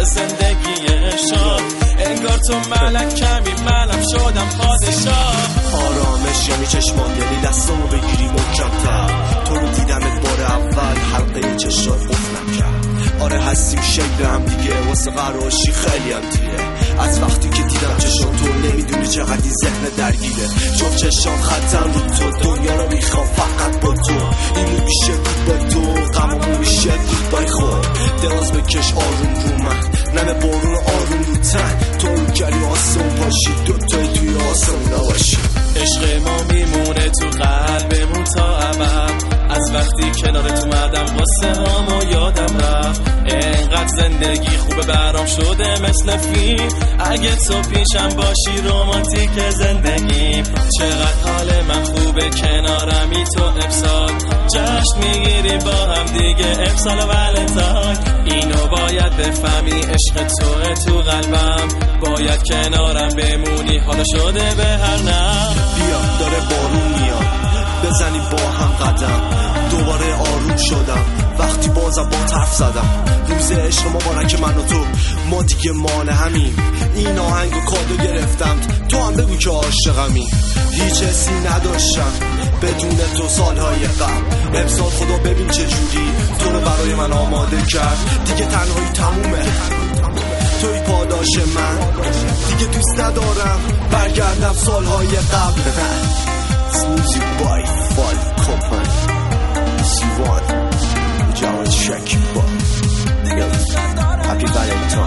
زندگی شاد. انگار تو ملک کمی منم شدم پادشاه. آرامش یعنی چشمان، یعنی دستامو بگیری محکم‌تر. تو رو دیدمت بار اول حلقه چشات قفلم کرد. آره هستیم شکل هم دیگه، واسه قراشی خیلی هم دیره. از وقتی که دیدم چشم تو نمیدونی چقدر ذهن درگیره. چون چشم خطم رو تو، دنیا رو میخوام فقط با تو. اینو میشه بود با تو، غممون میشه بود بای خود. دراز بکش آروم رو من، نمه بارون آروم رو تن. تو رو کردی آسون پاشی، دوتای توی آسون نباشی. عشق ما میمونه تو قلبمون تا ابد. از وقتی کنارت اومدم واسه همو یادم رفت. اینقدر زندگی خوبه برام شده مثل فیلم. اگه تو پیشم باشی رومانتیک زندگی. چقدر حال من خوبه کنارمی تو امسال. جشن میگیریم با هم دیگه امسال ولنتاین. اینو باید بفهمی عشق توه تو قلبم. باید کنارم بمونی حالا شده به هر نم. بیا داره بارون میاد، بزنی با هم قدم. دوباره آروم شدم وقتی بازم با حرف زدم. روز عشق مبارک من و تو، ما دیگه مال همین. این آهنگو کادو گرفتم، تو هم بگو که عاشقمی. هیچ حسی نداشتم بدون تو سالهای قبل. امسال خدا ببین چجوری تو رو برای من آماده کرد. دیگه تنهایی تمومه، توی پاداش من. دیگه دوست ندارم برگردم سالهای قبل. Music by Fall Company. C1 Java Check Happy Valentine.